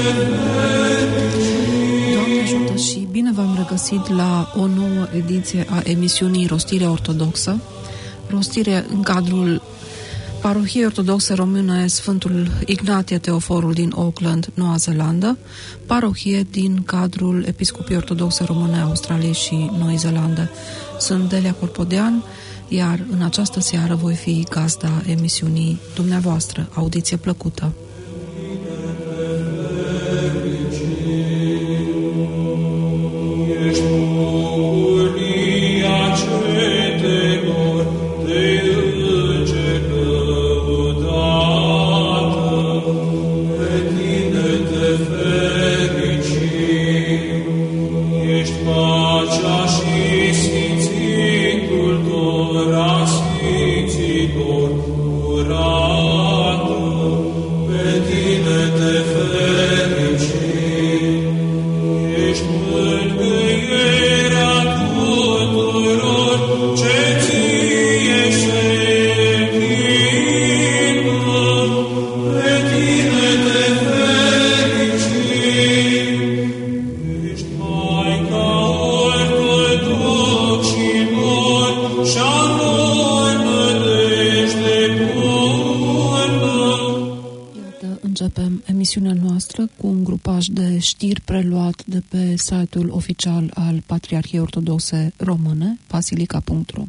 Doamne ajută și bine v-am regăsit la o nouă ediție a emisiunii Rostirea Ortodoxă, rostire în cadrul Parohiei Ortodoxe Române Sfântul Ignatie Teoforul din Auckland, Noua Zeelandă, parohie din cadrul Episcopiei Ortodoxe Române Australiei și Noi Zeelande. Sunt Delia Corpodean, iar în această seară voi fi gazda emisiunii dumneavoastră. Audiție plăcută! Cu un grupaj de știri preluat de pe site-ul oficial al Patriarhiei Ortodoxe Române, basilica.ro.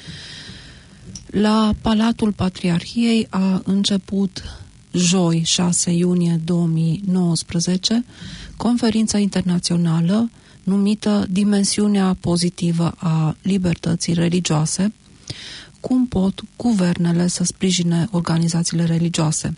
La Palatul Patriarhiei a început joi 6 iunie 2019 conferința internațională numită Dimensiunea pozitivă a libertății religioase, cum pot guvernele să sprijine organizațiile religioase.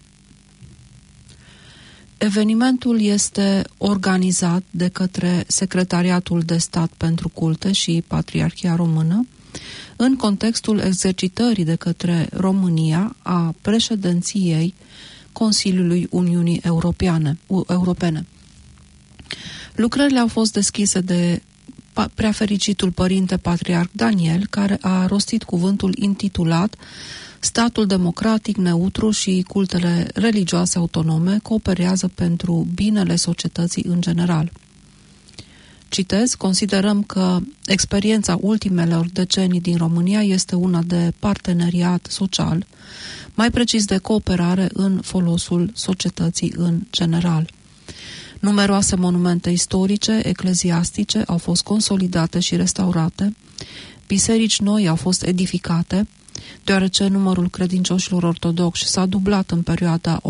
Evenimentul este organizat de către Secretariatul de Stat pentru Culte și Patriarhia Română în contextul exercitării de către România a președinției Consiliului Uniunii Europene. Lucrările au fost deschise de preafericitul părinte Patriarh Daniel, care a rostit cuvântul intitulat Statul democratic, neutru și cultele religioase autonome cooperează pentru binele societății în general. Citez, considerăm că experiența ultimelor decenii din România este una de parteneriat social, mai precis de cooperare în folosul societății în general. Numeroase monumente istorice, ecleziastice au fost consolidate și restaurate, biserici noi au fost edificate, deoarece numărul credincioșilor ortodoxi s-a dublat în perioada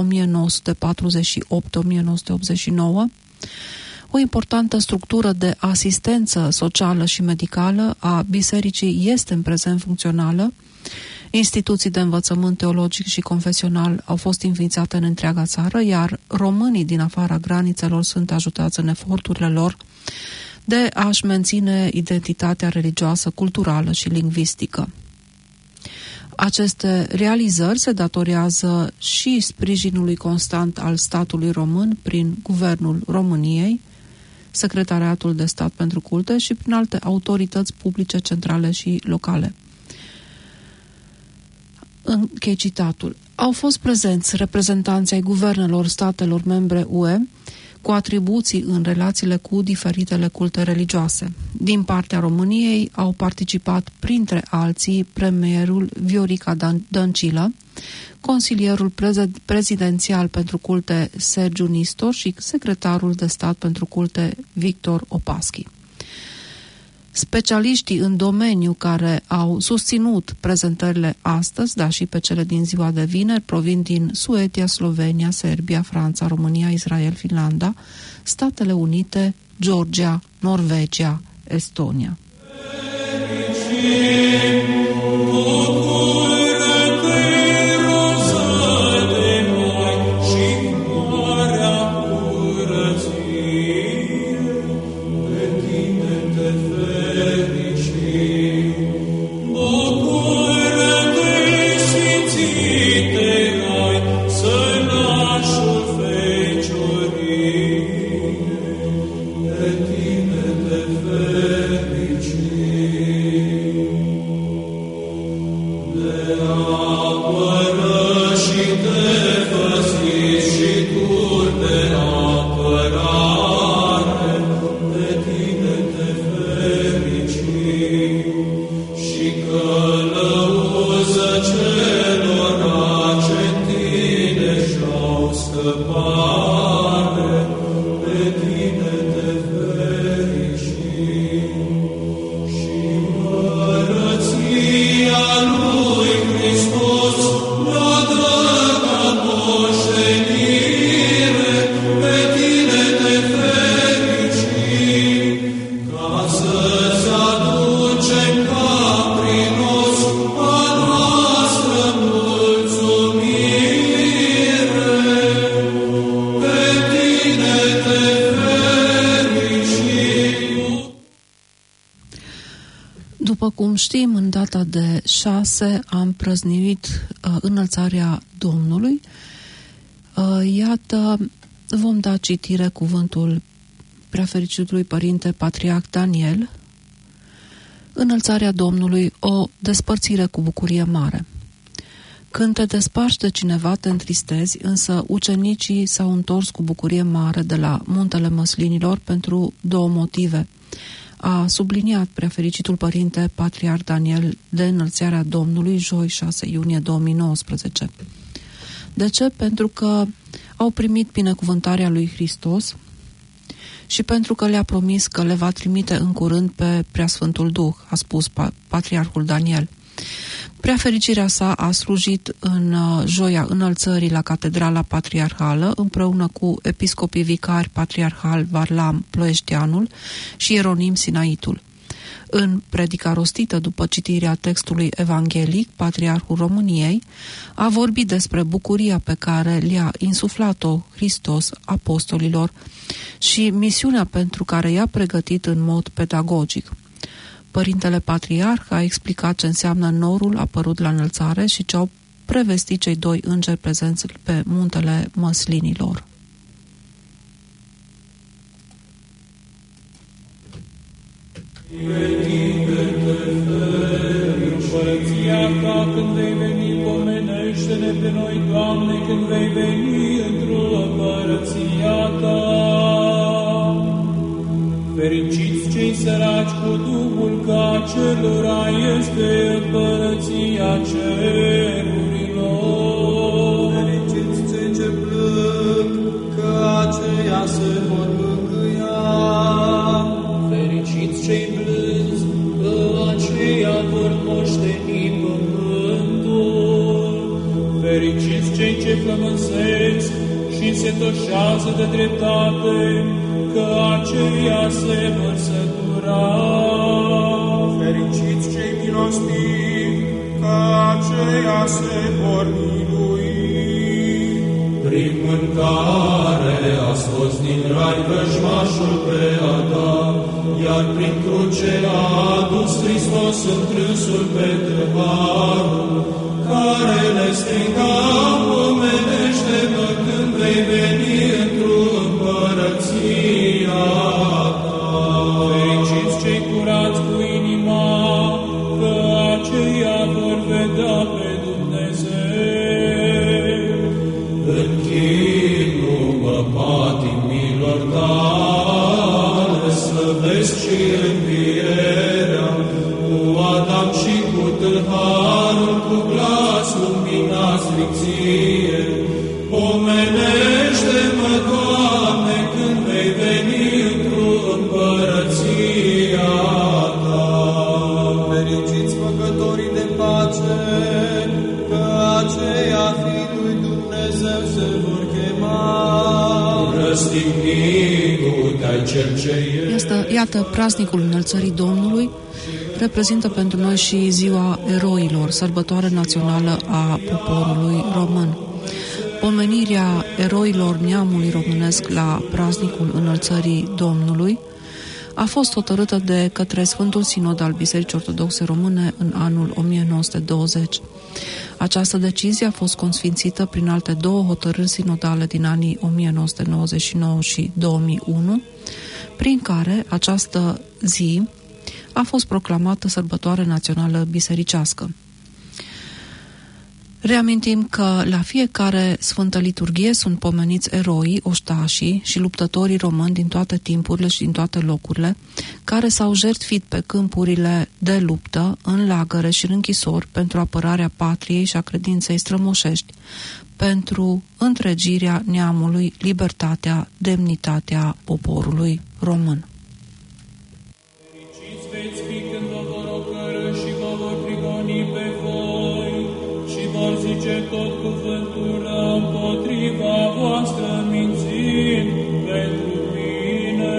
1948-1989, o importantă structură de asistență socială și medicală a bisericii este în prezent funcțională, instituții de învățământ teologic și confesional au fost înființate în întreaga țară, iar românii din afara granițelor sunt ajutați în eforturile lor de a-și menține identitatea religioasă, culturală și lingvistică. Aceste realizări se datorează și sprijinului constant al statului român prin Guvernul României, Secretariatul de Stat pentru Culte și prin alte autorități publice centrale și locale. Închei citatul. Au fost prezenți reprezentanții ai guvernelor statelor membre UE cu atribuții în relațiile cu diferitele culte religioase. Din partea României au participat printre alții premierul Viorica Dăncilă, consilierul prezidențial pentru culte Sergiu Nistor și secretarul de stat pentru culte Victor Opaschi. Specialiștii în domeniu care au susținut prezentările astăzi, dar și pe cele din ziua de vineri, provin din Suedia, Slovenia, Serbia, Franța, România, Israel, Finlanda, Statele Unite, Georgia, Norvegia, Estonia. Cum știm, în data de 6 am prăznuit înălțarea Domnului. Iată, vom da citire cuvântul Preafericitului Părinte Patriarh Daniel. Înălțarea Domnului, o despărțire cu bucurie mare. Când te desparți de cineva, te întristezi, însă ucenicii s-au întors cu bucurie mare de la Muntele Măslinilor pentru 2 motive. A subliniat Preafericitul Părinte Patriarh Daniel de înălțarea Domnului, joi 6 iunie 2019. De ce? Pentru că au primit binecuvântarea lui Hristos și pentru că le-a promis că le va trimite în curând pe Preasfântul Duh, a spus Patriarhul Daniel. Preafericirea sa a slujit în joia înălțării la Catedrala Patriarhală împreună cu episcopii vicari Patriarhal Varlam Ploieștianul și Ieronim Sinaitul. În predica rostită după citirea textului evanghelic, Patriarhul României a vorbit despre bucuria pe care le-a insuflat-o Hristos apostolilor și misiunea pentru care i-a pregătit în mod pedagogic. Părintele Patriarh a explicat ce înseamnă norul apărut la înălțare și ce au prevestit cei 2 îngeri prezenți pe Muntele Măslinilor. Împărăția ta când vei veni, pomenește-ne pe noi, Doamne, când vei veni într-o împărăția ta. Fericiți cei săraci cu Duhul, că acelora este împărăția cerurilor. Fericiți cei ce plâng, că aceia se vor mângâia. Fericiți cei blânzi, că aceia vor moșteni pământul. Fericiți cei ce flămânzesc și se toșează de dreptate, că aceia se vor sătura. Fericiți cei milostivi, că aceia se vor milui. Prin mâncare a scos din rai vrăjmașul pe Adam, iar prin cruce a adus Hristos întrânsul pe târharul, care le striga, omenește-mă când vei veni într-o împărăția ta. Fericiți cei curați cu inima, că aceia vor vedea pe Dumnezeu. Închin-mă patimilor tale, slăvesc și învierea, cu Adam și cu tâlharul, cu glas luminat stricție. Pomenește-mă, Doamne, când vei veni într-o împărăția ta. Fericiți făcătorii de pace, că aceia fiii lui Dumnezeu se vor chema. Răstignindu-te-ai cel ce ești. Iată, praznicul înălțării Domnului reprezintă pentru noi și ziua eroilor, sărbătoare națională a poporului român. Pomenirea eroilor neamului românesc la praznicul înălțării Domnului a fost hotărâtă de către Sfântul Sinod al Bisericii Ortodoxe Române în anul 1920. Această decizie a fost consfințită prin alte 2 hotărâri sinodale din anii 1999 și 2001, prin care această zi a fost proclamată sărbătoare națională bisericească. Reamintim că la fiecare Sfântă Liturghie sunt pomeniți eroii, oștașii și luptătorii români din toate timpurile și din toate locurile, care s-au jertfit pe câmpurile de luptă, în lagăre și în închisori pentru apărarea patriei și a credinței strămoșești, pentru întregirea neamului, libertatea, demnitatea poporului român. Fericiți veți fi când vă vor ocărî și vă vor prigoni pe voi și vor zice tot cuvântul rău împotriva voastră, mințind pentru mine.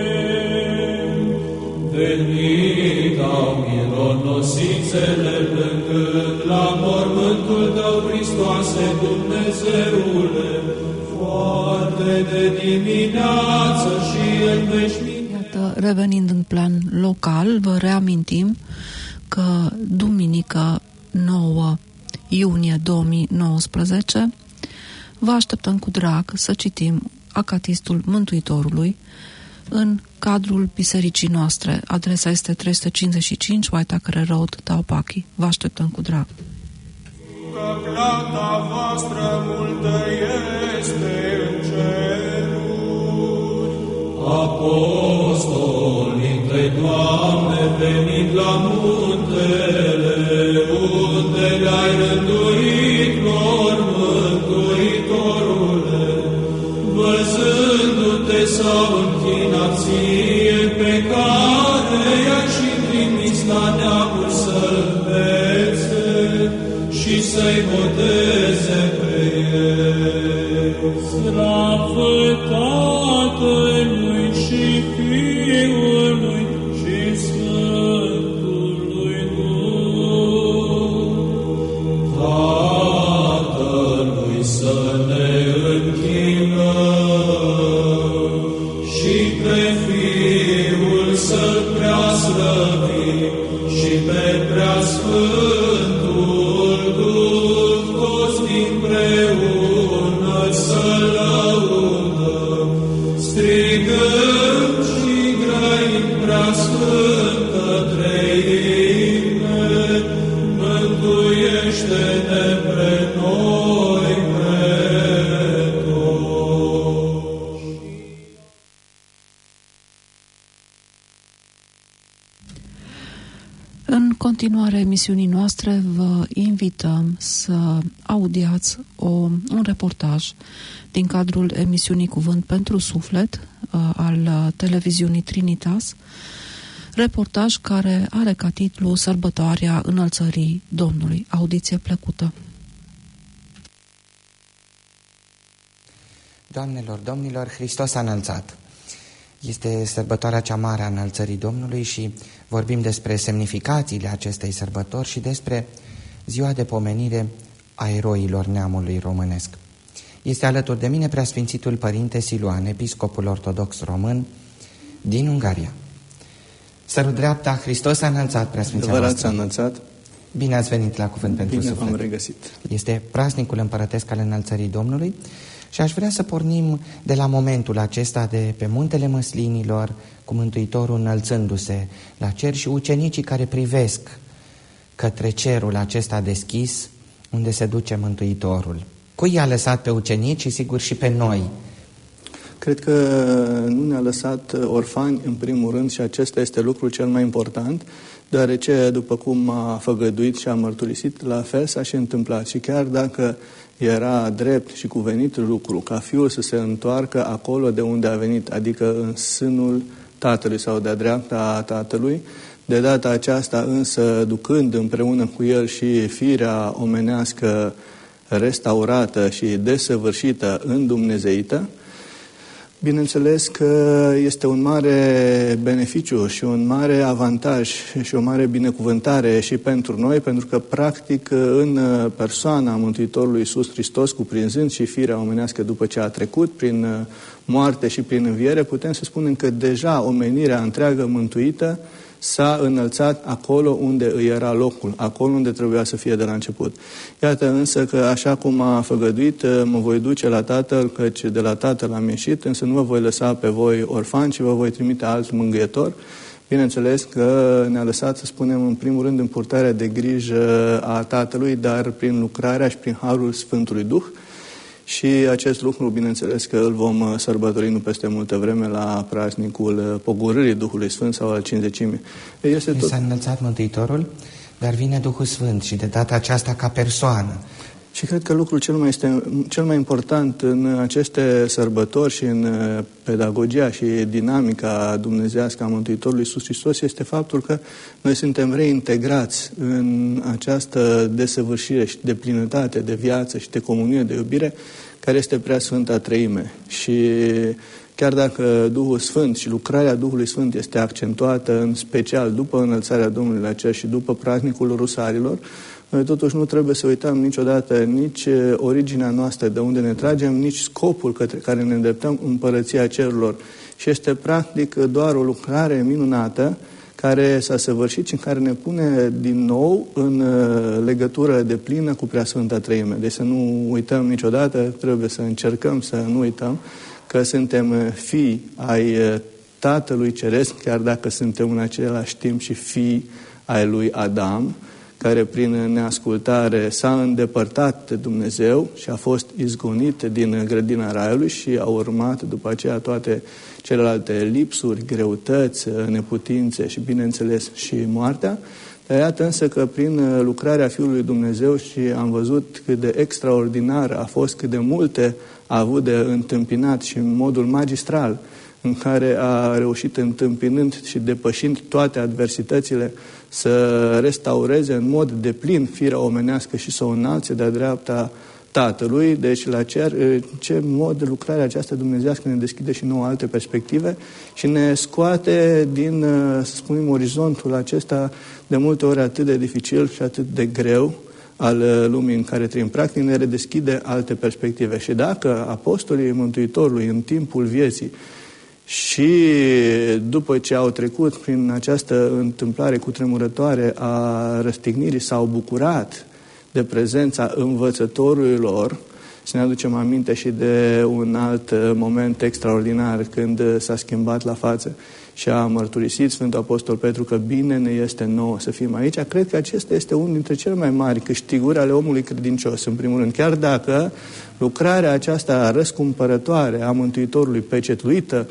Venit au mironosițele plângând la mormântul tău, Hristoase, Dumnezeule, foarte de dimineață și în veșnicie. Iată, revenind în plan local, vă reamintim că duminică 9 iunie 2019 vă așteptăm cu drag să citim Acatistul Mântuitorului în cadrul bisericii noastre. Adresa este 355 Waitakere Road, Taupaki. Vă așteptăm cu drag. Că plata voastră multă este în ceruri. Apostol, între Doamne, venit la muntele, unde le-ai rânduit lor, Mântuitorule, văzându-te s-au închinat ție, pe care i-ai și trimis la neamuri să-l învețe și să-i boteze pe el. Slavă Tatălui și Fiului și Sfântului Duh. Tatălui să ne închinăm și pe Fiul să-L preaslăvim și pe Preasfântul Duh, toți împreună să-L lăudăm, strigăm și grăim Preasfântă Treime, mântuiește-ne pre noi pe toți. În continuare emisiunii noastre vă invităm să audiați un reportaj din cadrul emisiunii Cuvânt pentru Suflet al televiziunii Trinitas, reportaj care are ca titlu Sărbătoarea Înălțării Domnului. Audiție plăcută! Doamnelor, domnilor, Hristos a înălțat. Este sărbătoarea cea mare a înălțării Domnului și vorbim despre semnificațiile acestei sărbători și despre ziua de pomenire a eroilor neamului românesc. Este alături de mine Preasfințitul Părinte Siluan, episcopul ortodox român din Ungaria. Sărut dreapta, Hristos a înălțat, Preasfinția voastră. A înălțat. Bine ați venit la Cuvânt pentru Suflet. Bine v-am regăsit. Este praznicul împărătesc al înălțării Domnului și aș vrea să pornim de la momentul acesta de pe Muntele Măslinilor, cu Mântuitorul înălțându-se la cer și ucenicii care privesc către cerul acesta deschis unde se duce Mântuitorul. Cui i-a lăsat pe ucenici și sigur și pe noi? Cred că nu ne-a lăsat orfani în primul rând și acesta este lucrul cel mai important, deoarece după cum a făgăduit și a mărturisit, la fel s-a și întâmplat. Și chiar dacă era drept și cuvenit lucru ca Fiul să se întoarcă acolo de unde a venit, adică în sânul Tatălui sau de-a dreapta Tatălui, de data aceasta însă ducând împreună cu El și firea omenească restaurată și desăvârșită îndumnezeită, bineînțeles că este un mare beneficiu și un mare avantaj și o mare binecuvântare și pentru noi, pentru că practic în persoana Mântuitorului Iisus Hristos, cuprinzând și firea omenească după ce a trecut prin moarte și prin înviere, putem să spunem că deja omenirea întreagă mântuită s-a înălțat acolo unde îi era locul, acolo unde trebuia să fie de la început. Iată însă că așa cum a făgăduit, mă voi duce la Tatăl, căci de la Tatăl am ieșit, însă nu vă voi lăsa pe voi orfani, ci vă voi trimite alt mângâietor. Bineînțeles că ne-a lăsat, să spunem, în primul rând în purtarea de grijă a Tatălui, dar prin lucrarea și prin harul Sfântului Duh. Și acest lucru, bineînțeles că îl vom sărbători nu peste multă vreme la praznicul Pogorârii Duhului Sfânt sau al Cincizecimii. S-a înălțat Mântuitorul, dar vine Duhul Sfânt și de data aceasta ca persoană. Și cred că lucrul cel mai important în aceste sărbători și în pedagogia și dinamica dumnezeiască a Mântuitorului Iisus Hristos este faptul că noi suntem reintegrați în această desăvârșire și de plinătate de viață și de comunie, de iubire, care este Preasfânta Treime. Și chiar dacă Duhul Sfânt și lucrarea Duhului Sfânt este accentuată în special după înălțarea Domnului la cer și după praznicul Rusalilor, noi totuși nu trebuie să uităm niciodată nici originea noastră, de unde ne tragem, nici scopul către care ne îndreptăm, Împărăția Cerurilor. Și este practic doar o lucrare minunată care s-a săvârșit și care ne pune din nou în legătură deplină cu Preasfânta Treime. Deci să nu uităm niciodată, trebuie să încercăm să nu uităm că suntem fii ai Tatălui Ceresc, chiar dacă suntem în același timp și fii ai lui Adam, care prin neascultare s-a îndepărtat de Dumnezeu și a fost izgonit din grădina Raiului și a urmat după aceea toate celelalte lipsuri, greutăți, neputințe și, bineînțeles, și moartea. Dar iată însă că prin lucrarea Fiului Dumnezeu și am văzut cât de extraordinar a fost, cât de multe a avut de întâmpinat și în modul magistral în care a reușit, întâmpinând și depășind toate adversitățile, să restaureze în mod deplin firea omenească și să o înalțe de-a dreapta Tatălui, deci la cer, ce mod lucrarea aceasta dumnezeiască ne deschide și nouă alte perspective și ne scoate din, să spunem, orizontul acesta de multe ori atât de dificil și atât de greu al lumii în care trăim. Practic ne redeschide alte perspective. Și dacă apostolii Mântuitorului în timpul vieții și după ce au trecut prin această întâmplare cutremurătoare a răstignirii s-au bucurat de prezența învățătorului lor, să ne aducem aminte și de un alt moment extraordinar când s-a schimbat la față și a mărturisit Sfântul Apostol Petru că bine ne este nouă să fim aici. Cred că acesta este unul dintre cele mai mari câștiguri ale omului credincios, în primul rând. Chiar dacă lucrarea aceasta răscumpărătoare a Mântuitorului, pecetluită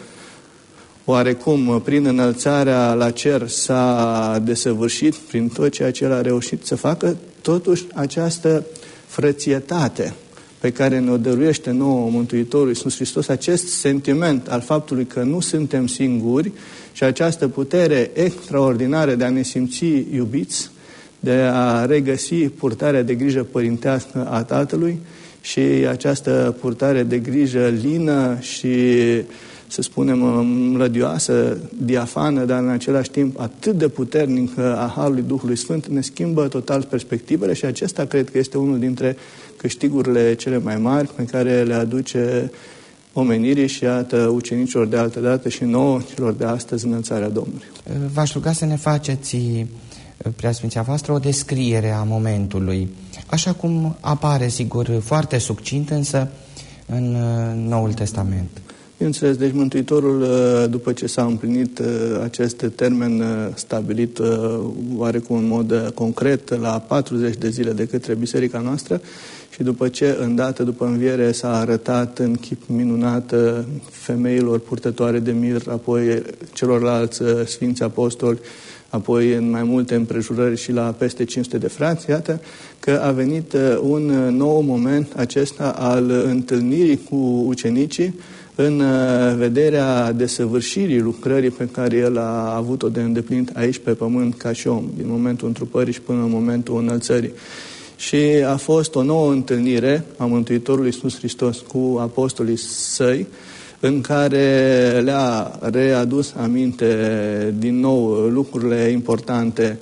oarecum prin înălțarea la cer s-a desăvârșit prin tot ceea ce el a reușit să facă, totuși această frățietate pe care ne-o dăruiește nouă Mântuitorul Iisus Hristos, acest sentiment al faptului că nu suntem singuri și această putere extraordinară de a ne simți iubiți, de a regăsi purtarea de grijă părintească a Tatălui și această purtare de grijă lină și, să spunem, mlădioasă, diafană, dar în același timp atât de puternică a Harului Duhului Sfânt, ne schimbă total perspectivele și acesta cred că este unul dintre câștigurile cele mai mari pe care le aduce omenirii și iată ucenicilor de altă dată și nouă celor de astăzi înălțarea Domnului. V-aș ruga să ne faceți, Preasfinția voastră, o descriere a momentului, așa cum apare, sigur, foarte succint, însă în Noul Testament. Bineînțeles, deci Mântuitorul, după ce s-a împlinit acest termen stabilit oarecum în mod concret la 40 de zile de către Biserica noastră și după ce, îndată după înviere, s-a arătat în chip minunat femeilor purtătoare de mir, apoi celorlalți Sfinți Apostoli, apoi în mai multe împrejurări și la peste 500 de frați, iată că a venit un nou moment acesta al întâlnirii cu ucenicii în vederea desăvârșirii lucrării pe care el a avut-o de îndeplinit aici pe pământ ca și om, din momentul întrupării și până în momentul înălțării. Și a fost o nouă întâlnire a Mântuitorului Iisus Hristos cu apostolii săi, în care le-a readus aminte din nou lucrurile importante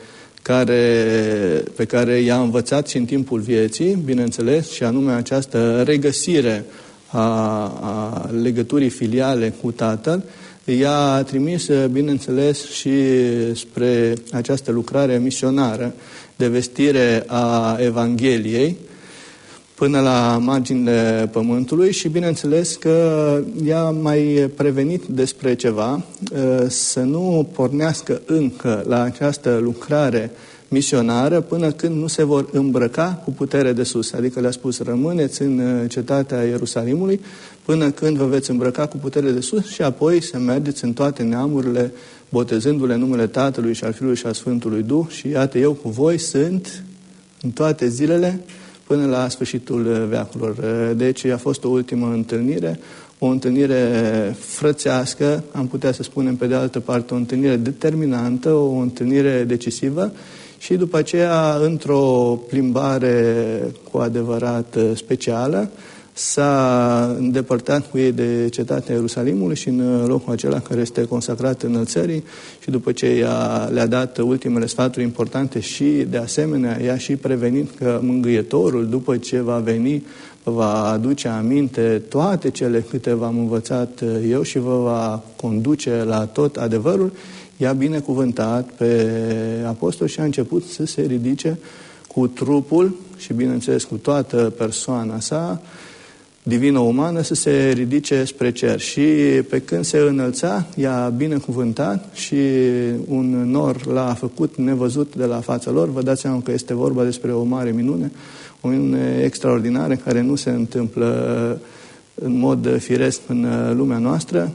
pe care i-a învățat și în timpul vieții, bineînțeles, și anume această regăsire a legăturii filiale cu Tatăl, i-a trimis, bineînțeles, și spre această lucrare misionară de vestire a Evangheliei până la marginile pământului și, bineînțeles, că i-a mai prevenit despre ceva, să nu pornească încă la această lucrare misionară până când nu se vor îmbrăca cu putere de sus. Adică le-a spus, rămâneți în cetatea Ierusalimului până când vă veți îmbrăca cu putere de sus și apoi să mergeți în toate neamurile, botezându-le în numele Tatălui și al Fiului și al Sfântului Duh și iată eu cu voi sunt în toate zilele până la sfârșitul veacurilor. Deci a fost o ultimă întâlnire, o întâlnire frățească, am putea să spunem pe de altă parte o întâlnire determinantă, o întâlnire decisivă și după aceea, într-o plimbare cu adevărat specială, s-a îndepărtat cu ei de cetatea Ierusalimului și în locul acela care este consacrat înălțării și după ce le-a dat ultimele sfaturi importante și de asemenea i-a și prevenit că Mângâietorul, după ce va veni, va aduce aminte toate cele câte v-am învățat eu și vă va conduce la tot adevărul, i-a binecuvântat pe apostol și a început să se ridice cu trupul și bineînțeles cu toată persoana sa divină-umană să se ridice spre cer. Și pe când se înălța, i-a binecuvântat și un nor l-a făcut nevăzut de la fața lor. Vă dați seama că este vorba despre o mare minune, o minune extraordinară care nu se întâmplă în mod firesc în lumea noastră.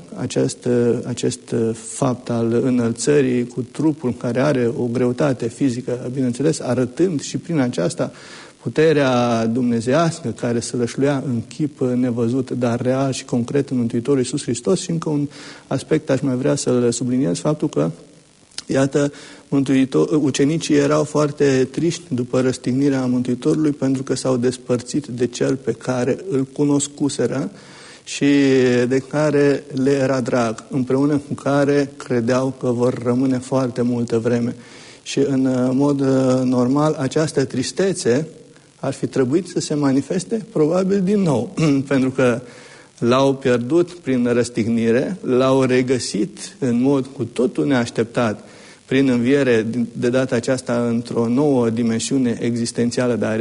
Acest fapt al înălțării cu trupul care are o greutate fizică, bineînțeles, arătând și prin aceasta puterea dumnezeiască care se rășluia în chip nevăzut, dar real și concret în Mântuitorul Iisus Hristos. Și încă un aspect aș mai vrea să-l subliniez, faptul că, iată, ucenicii erau foarte triști după răstignirea Mântuitorului pentru că s-au despărțit de cel pe care îl cunoscuseră și de care le era drag, împreună cu care credeau că vor rămâne foarte multă vreme. Și în mod normal această tristețe ar fi trebuit să se manifeste probabil din nou, pentru că l-au pierdut prin răstignire, l-au regăsit în mod cu totul neașteptat prin înviere, de data aceasta într-o nouă dimensiune existențială, dar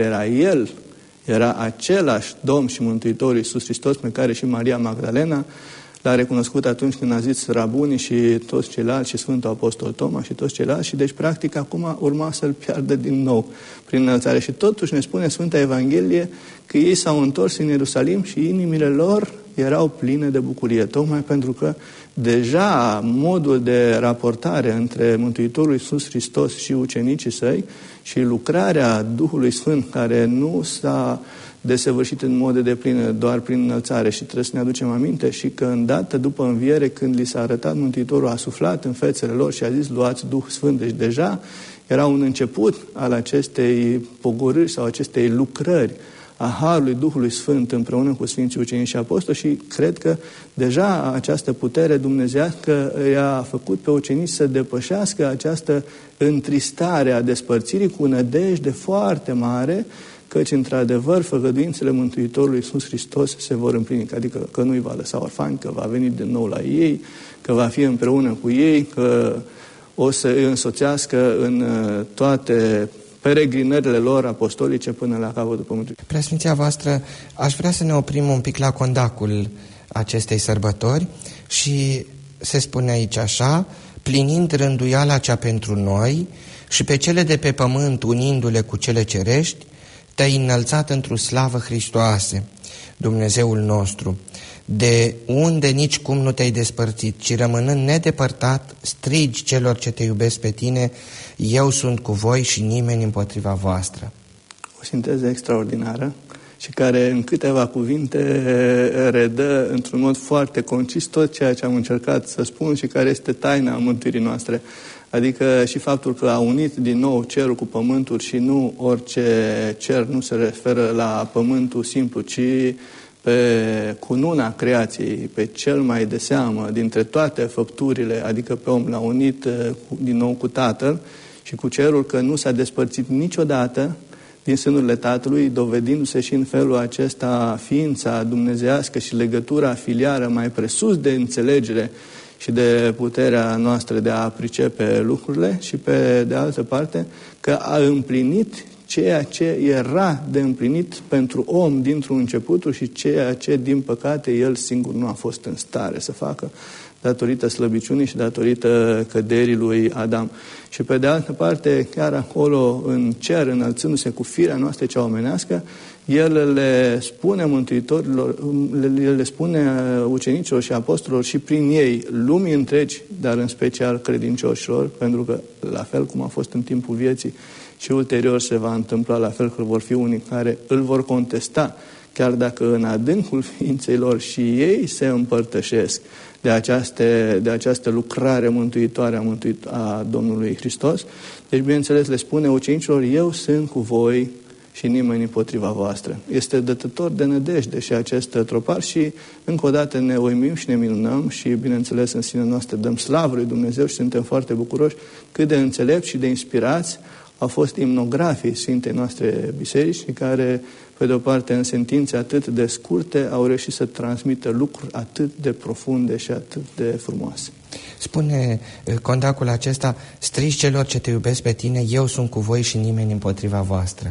era același Domn și Mântuitor Iisus Hristos pe care și Maria Magdalena l-a recunoscut atunci când a zis Rabuni și toți ceilalți și Sfântul Apostol Toma și toți ceilalți și deci practic acum urma să-l piardă din nou prin înălțare. Și totuși ne spune Sfânta Evanghelie că ei s-au întors în Ierusalim și inimile lor erau pline de bucurie, tocmai pentru că deja modul de raportare între Mântuitorul Iisus Hristos și ucenicii săi și lucrarea Duhului Sfânt care nu s-a desăvârșit în mod de deplin doar prin înălțare și trebuie să ne aducem aminte și că îndată după înviere, când li s-a arătat Mântuitorul, a suflat în fețele lor și a zis luați Duh Sfânt. Deci deja era un început al acestei pogorâri sau acestei lucrări a Harului Duhului Sfânt împreună cu Sfinții Ucenici și Apostoli și cred că deja această putere dumnezeiască i-a făcut pe ucenici să depășească această întristare a despărțirii cu nădejde foarte mare, căci, într-adevăr, făgăduințele Mântuitorului Iisus Hristos se vor împlini, adică că nu îi va lăsa orfani, că va veni din nou la ei, că va fi împreună cu ei, că o să îi însoțească în toate peregrinările lor apostolice până la capătul pământului. Preasfinția voastră, aș vrea să ne oprim un pic la condacul acestei sărbători și se spune aici așa: plinind rânduiala cea pentru noi și pe cele de pe pământ unindu-le cu cele cerești, te-ai înălțat într-o slavă Hristoase, Dumnezeul nostru, de unde nici cum nu te-ai despărțit, ci rămânând nedepărtat, strigi celor ce te iubesc pe tine, eu sunt cu voi și nimeni împotriva voastră. O sinteză extraordinară și care în câteva cuvinte redă într-un mod foarte concis tot ceea ce am încercat să spun și care este taina mântuirii noastre. Adică și faptul că a unit din nou cerul cu pământul și nu orice cer, nu se referă la pământul simplu, ci pe cununa creației, pe cel mai de seamă dintre toate făpturile, adică pe om, l-a unit din nou cu Tatăl și cu cerul, că nu s-a despărțit niciodată din sânurile Tatălui, dovedindu-se și în felul acesta ființa dumnezeiască și legătura filiară mai presus de înțelegere și de puterea noastră de a pricepe lucrurile și pe de altă parte că a împlinit ceea ce era de împlinit pentru om dintr-un începutul și ceea ce, din păcate, el singur nu a fost în stare să facă datorită slăbiciunii și datorită căderii lui Adam. Și pe de altă parte, chiar acolo în cer, înălțându-se cu firea noastră cea omenească, el le spune mântuitorilor, le spune ucenicilor și apostolilor și prin ei lumii întregi, dar în special credincioșilor, pentru că la fel cum a fost în timpul vieții și ulterior se va întâmpla la fel, că vor fi unii care îl vor contesta, chiar dacă în adâncul ființei lor și ei se împărtășesc de această lucrare mântuitoare a Domnului Hristos. Deci, bineînțeles, le spune ucenicilor: eu sunt cu voi și nimeni împotriva voastră. Este dătător de nădejde și acest tropar și încă o dată ne uimim și ne minunăm și, bineînțeles, în sinea noastră dăm slavă lui Dumnezeu și suntem foarte bucuroși cât de înțelepți și de inspirați au fost imnografii Sfintei noastre biserici, care, pe de o parte, în sentințe atât de scurte, au reușit să transmită lucruri atât de profunde și atât de frumoase. Spune contactul acesta: strici celor ce te iubesc pe tine, eu sunt cu voi și nimeni împotriva voastră.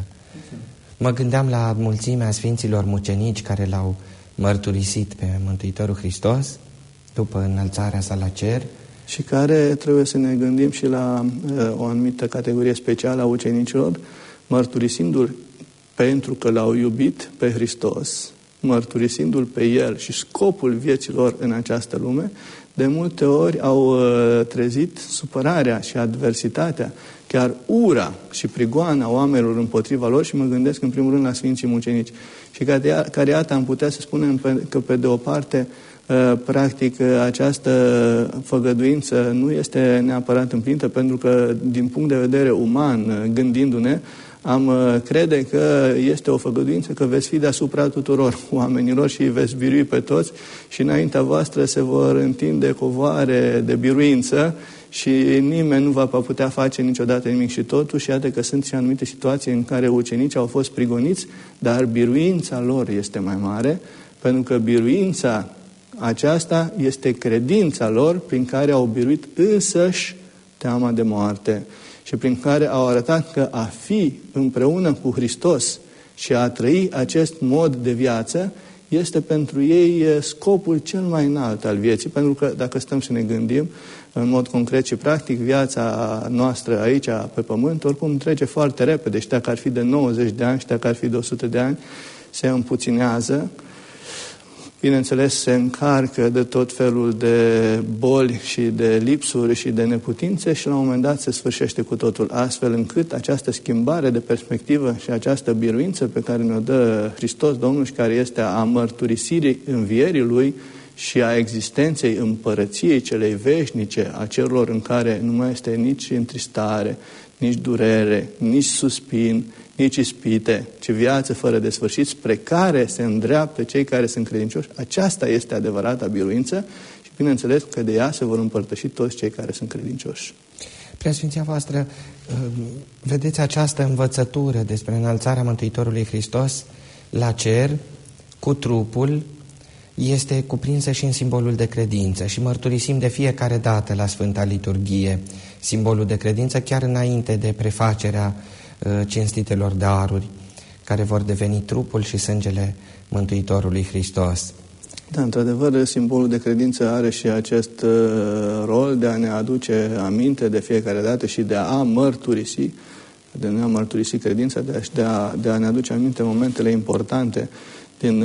Mă gândeam la mulțimea Sfinților mucenici care l-au mărturisit pe Mântuitorul Hristos după înălțarea sa la cer. Și care trebuie să ne gândim și la o anumită categorie specială a ucenicilor, mărturisindu-l pentru că l-au iubit pe Hristos, mărturisindu-l pe El și scopul vieților în această lume, de multe ori au trezit supărarea și adversitatea, chiar ura și prigoana oamenilor împotriva lor, și mă gândesc în primul rând la Sfinții Mucenici. Și care iată, am putea să spunem că pe de o parte, practic, această făgăduință nu este neapărat împlinită, pentru că din punct de vedere uman, gândindu-ne, am crede că este o făgăduință că veți fi deasupra tuturor oamenilor și veți birui pe toți și înaintea voastră se vor întinde covoare de biruință și nimeni nu va putea face niciodată nimic. Și totuși, iată că sunt și anumite situații în care ucenicii au fost prigoniți, dar biruința lor este mai mare, pentru că biruința aceasta este credința lor prin care au biruit însăși teama de moarte și prin care au arătat că a fi împreună cu Hristos și a trăi acest mod de viață este pentru ei scopul cel mai înalt al vieții, pentru că dacă stăm să ne gândim în mod concret și practic, viața noastră aici pe pământ oricum trece foarte repede și dacă ar fi de 90 de ani și dacă ar fi de 100 de ani se împuținează. Bineînțeles, se încarcă de tot felul de boli și de lipsuri și de neputințe și la un moment dat se sfârșește cu totul, astfel încât această schimbare de perspectivă și această biruință pe care ne-o dă Hristos Domnul și care este a mărturisirii învierii Lui și a existenței împărăției celei veșnice, a cerurilor în care nu mai este nici întristare, nici durere, nici suspin, nici ispite, ci viață fără de sfârșit, spre care se îndreaptă cei care sunt credincioși. Aceasta este adevărata biruință și bineînțeles că de ea se vor împărtăși toți cei care sunt credincioși. Preasfinția voastră, vedeți această învățătură despre înălțarea Mântuitorului Hristos la cer cu trupul este cuprinsă și în simbolul de credință și mărturisim de fiecare dată la Sfânta Liturghie simbolul de credință chiar înainte de prefacerea cinstitelor daruri care vor deveni trupul și sângele Mântuitorului Hristos. Da, într-adevăr, simbolul de credință are și acest rol de a ne aduce aminte de fiecare dată și de a mărturisi, credința, de a ne aduce aminte momentele importante din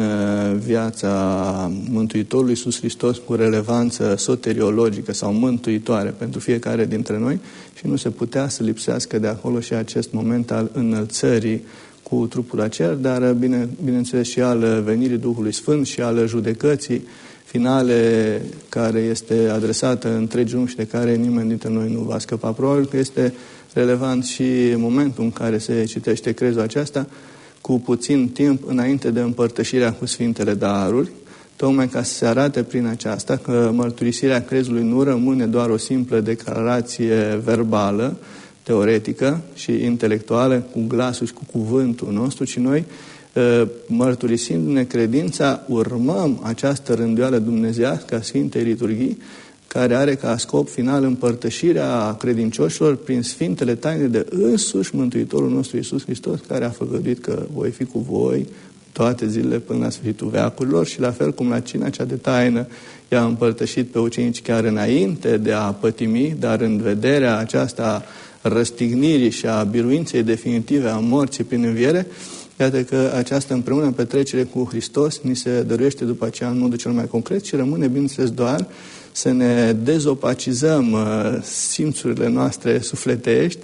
viața Mântuitorului Iisus Hristos cu relevanță soteriologică sau mântuitoare pentru fiecare dintre noi și nu se putea să lipsească de acolo și acest moment al înălțării cu trupul la cer, dar bineînțeles și al venirii Duhului Sfânt și al judecății finale care este adresată întregi lumi și de care nimeni dintre noi nu va scăpa. Probabil că este relevant și momentul în care se citește crezul aceasta cu puțin timp înainte de împărtășirea cu Sfintele Daruri, tocmai ca să se arate prin aceasta că mărturisirea crezului nu rămâne doar o simplă declarație verbală, teoretică și intelectuală, cu glasul și cu cuvântul nostru, ci noi, mărturisindu-ne credința, urmăm această rânduială dumnezeiască a Sfintei Liturghii, care are ca scop final împărtășirea credincioșilor prin Sfintele Taine de însuși Mântuitorul nostru Iisus Hristos, care a făgăduit că voi fi cu voi toate zilele până la sfârșitul veacurilor și la fel cum la cina cea de taină i-a împărtășit pe ucenici chiar înainte de a pătimi, dar în vederea aceasta răstignirii și a biruinței definitive a morții prin înviere, iată că această împreună petrecere cu Hristos ni se dăruiește după aceea în modul cel mai concret și rămâne, bineînțeles, doar să ne dezopacizăm simțurile noastre sufletești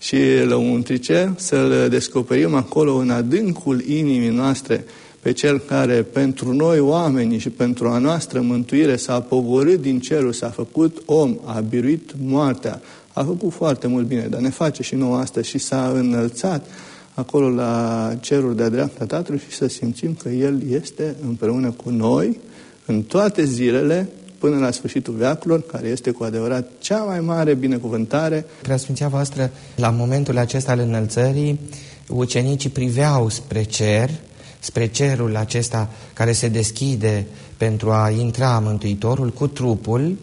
și lăuntrice, să-L descoperim acolo în adâncul inimii noastre pe Cel care pentru noi oamenii și pentru a noastră mântuire s-a pogorât din cerul, s-a făcut om, a biruit moartea, a făcut foarte mult bine, dar ne face și nouă astăzi și s-a înălțat acolo la cerul de-a dreapta Tatălui și să simțim că El este împreună cu noi în toate zilele până la sfârșitul veacurilor, care este cu adevărat cea mai mare binecuvântare. Preasfinția voastră, la momentul acesta al înălțării, ucenicii priveau spre cer, spre cerul acesta care se deschide pentru a intra Mântuitorul cu trupul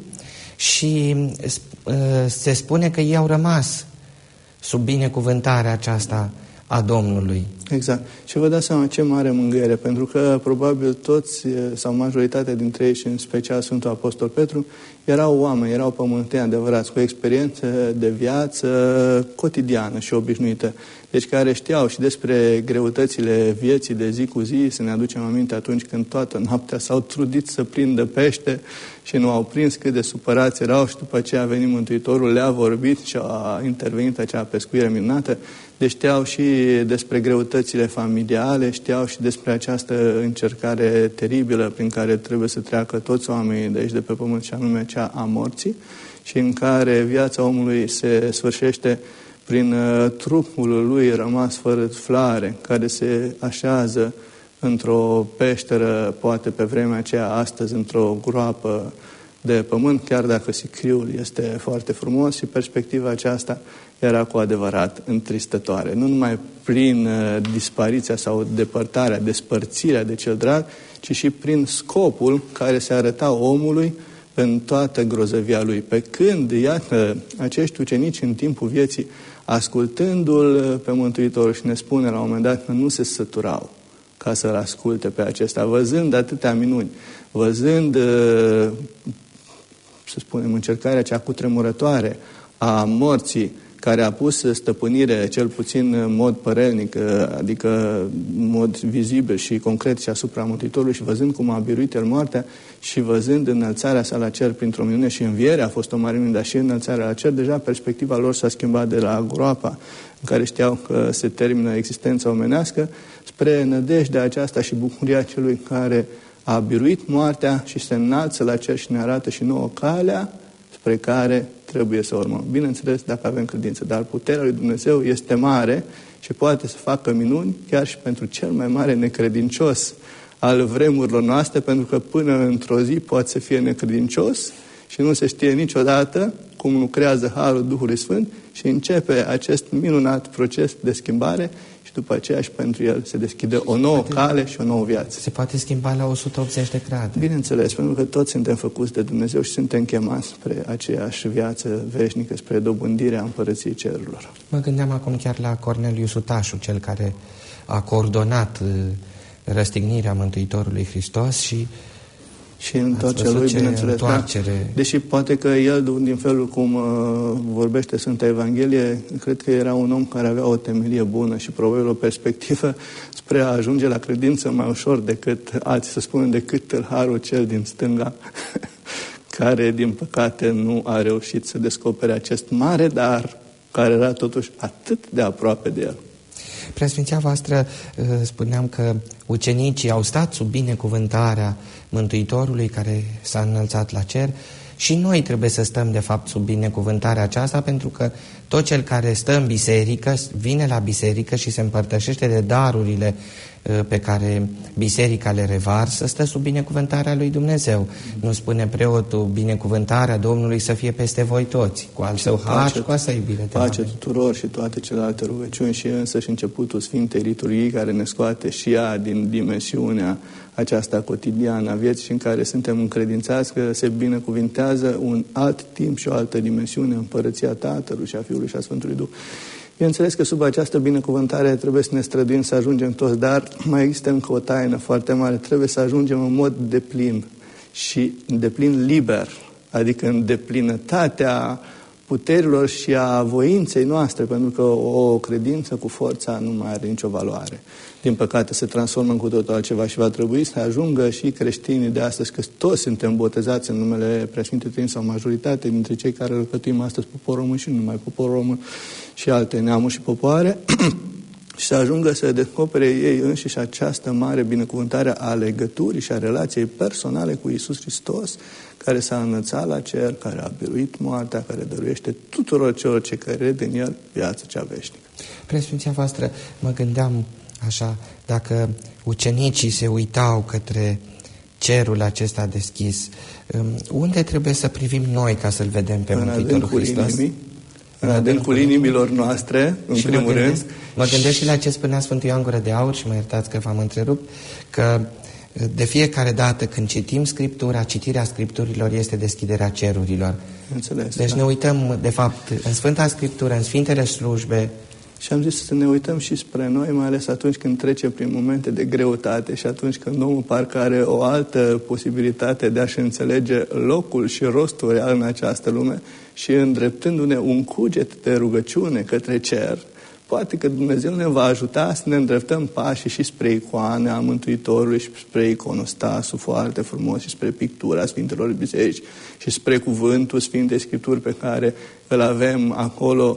și se spune că ei au rămas sub binecuvântarea aceasta a Domnului. Exact. Și vă dați seama ce mare mângâiere, pentru că probabil toți sau majoritatea dintre ei și în special Sfântul Apostol Petru erau oameni, erau pământeni adevărați, cu experiență de viață cotidiană și obișnuită. Deci care știau și despre greutățile vieții de zi cu zi, să ne aducem aminte atunci când toată noaptea s-au trudit să prindă pește și nu au prins, cât de supărați erau și după ce a venit Mântuitorul, le-a vorbit și a intervenit acea pescuire minunată. Deci știau și despre greutățile familiale, știau și despre această încercare teribilă prin care trebuie să treacă toți oamenii de aici de pe pământ, și anume cea a morții, și în care viața omului se sfârșește prin trupul lui rămas fără flare, care se așează într-o peșteră, poate pe vremea aceea, astăzi într-o groapă de pământ, chiar dacă sicriul este foarte frumos, și perspectiva aceasta era cu adevărat întristătoare. Nu numai prin dispariția sau depărtarea, despărțirea de cel drag, ci și prin scopul care se arăta omului în toată grozăvia lui. Pe când, iată, acești ucenici în timpul vieții, ascultându-L pe Mântuitor, și ne spune la un moment dat că nu se săturau ca să-L asculte pe acesta, văzând atâtea minuni, văzând, să spunem, încercarea cea cutremurătoare a morții, care a pus stăpânire, cel puțin în mod părelnic, adică în mod vizibil și concret, și asupra Mântuitorului, și văzând cum a biruit El moartea și văzând înălțarea sa la cer printr-o minune, și învierea a fost o mare minune, dar și înălțarea la cer, deja perspectiva lor s-a schimbat de la groapa în care știau că se termină existența omenească, spre nădejdea aceasta și bucuria celui care a biruit moartea și se înalță la cer și ne arată și nouă calea spre care trebuie să urmăm. Bineînțeles, dacă avem credință, dar puterea lui Dumnezeu este mare și poate să facă minuni chiar și pentru cel mai mare necredincios al vremurilor noastre, pentru că până într-o zi poate să fie necredincios și nu se știe niciodată cum lucrează Harul Duhului Sfânt și începe acest minunat proces de schimbare și după aceea și pentru el se deschide o nouă cale și o nouă viață. Se poate schimba la 180 de grade. Bineînțeles, pentru că toți suntem făcuți de Dumnezeu și suntem chemați spre aceeași viață veșnică, spre dobândirea Împărăției Cerurilor. Mă gândeam acum chiar la Corneliu Sutașu, cel care a coordonat răstignirea Mântuitorului Hristos și întoarcerea lui, bineînțeles. Da? Deși poate că el, din felul cum vorbește Sfânta Evanghelie, cred că era un om care avea o temelie bună și probabil o perspectivă spre a ajunge la credință mai ușor decât alții, să spunem, decât tâlharul cel din stânga, care, din păcate, nu a reușit să descopere acest mare dar, care era totuși atât de aproape de el. Preasfinția voastră, spuneam că ucenicii au stat sub binecuvântarea Mântuitorului care s-a înălțat la cer și noi trebuie să stăm de fapt sub binecuvântarea aceasta, pentru că tot cel care stă în biserică, vine la biserică și se împărtășește de darurile pe care biserica le revarsă, stă sub binecuvântarea lui Dumnezeu. Nu spune preotul binecuvântarea Domnului să fie peste voi toți, cu al său har și cu a sa iubire. Pace tuturor și toate celelalte rugăciuni și însăși începutul Sfintei Liturghii, care ne scoate și ea din dimensiunea aceasta cotidiană a vieții și în care suntem încredințați că se binecuvintează un alt timp și o altă dimensiune, Împărăția Tatălui și a Fiului și a Sfântului Duh. Bineînțeles că sub această binecuvântare trebuie să ne străduim să ajungem toți, dar mai există încă o taină foarte mare. Trebuie să ajungem în mod deplin și deplin liber, adică în deplinătatea puterilor și a voinței noastre, pentru că o credință cu forța nu mai are nicio valoare. Din păcate se transformă în cu totul altceva și va trebui să ajungă și creștinii de astăzi, că toți suntem botezați în numele Preasfintei Treimi sau majoritate dintre cei care alcătuim astăzi poporul român și nu numai poporul român și alte neamuri și popoare, și să ajungă să descopere ei înșiși această mare binecuvântare a legăturii și a relației personale cu Iisus Hristos, care s-a înălțat la cer, care a biruit moartea, care dăruiește tuturor celor ce cred în El viața cea veșnică. Preasfinția voastră, mă gândeam așa, dacă ucenicii se uitau către cerul acesta deschis, unde trebuie să privim noi ca să-L vedem pe Mântuitorul Hristos? În adâncul inimilor noastre, în primul rând. Mă gândesc și la ce spunea Sfântul Ioan Gură de Aur, și mă iertați că v-am întrerupt, că de fiecare dată când citim Scriptura, citirea Scripturilor este deschiderea cerurilor. Înțeles, deci ne uităm, de fapt, în Sfânta Scriptură, în Sfintele Slujbe. Și am zis să ne uităm și spre noi, mai ales atunci când trece prin momente de greutate și atunci când omul parcă are o altă posibilitate de a-și înțelege locul și rostul real în această lume, și îndreptându-ne un cuget de rugăciune către cer, poate că Dumnezeu ne va ajuta să ne îndreptăm pașii și spre icoana Mântuitorului și spre iconostasul foarte frumos și spre pictura Sfintelor Biserici și spre cuvântul Sfintei Scripturi pe care îl avem acolo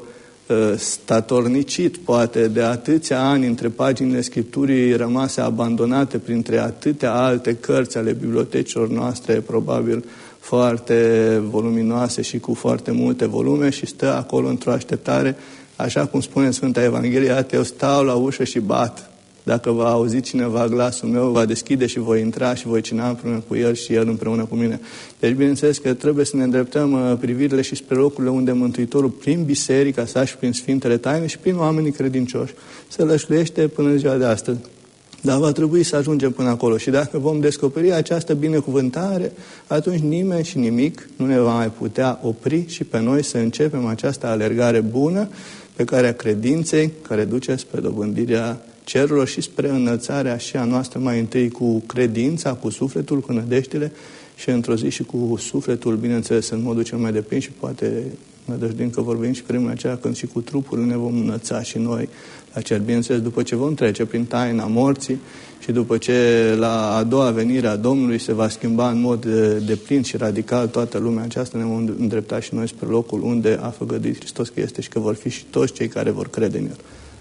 statornicit, poate, de atâția ani între paginile Scripturii rămase abandonate printre atâtea alte cărți ale bibliotecilor noastre, probabil foarte voluminoase și cu foarte multe volume, și stă acolo într-o așteptare, așa cum spune în Sfânta Evanghelie: iată, eu stau la ușă și bat. Dacă va auzi cineva glasul meu, va deschide și voi intra și voi cina împreună cu el și el împreună cu mine. Deci, bineînțeles că trebuie să ne îndreptăm privirile și spre locurile unde Mântuitorul, prin biserica sa și prin Sfintele Taine și prin oamenii credincioși, se lășluiește până în ziua de astăzi. Dar va trebui să ajungem până acolo. Și dacă vom descoperi această binecuvântare, atunci nimeni și nimic nu ne va mai putea opri și pe noi să începem această alergare bună pe care a credinței, care duce spre dobândirea cerurilor și spre înălțarea și a noastră, mai întâi cu credința, cu sufletul, cu nădejdile, și într-o zi și cu sufletul, bineînțeles, în modul cel mai deplin, și poate nădăjduim că vorbim și primul aceea când și cu trupul ne vom înălța și noi la cer. Bineînțeles, după ce vom trece prin taina morții și după ce la a doua venire a Domnului se va schimba în mod deplin și radical toată lumea aceasta, ne vom îndrepta și noi spre locul unde a făgăduit Hristos că este și că vor fi și toți cei care vor crede în El.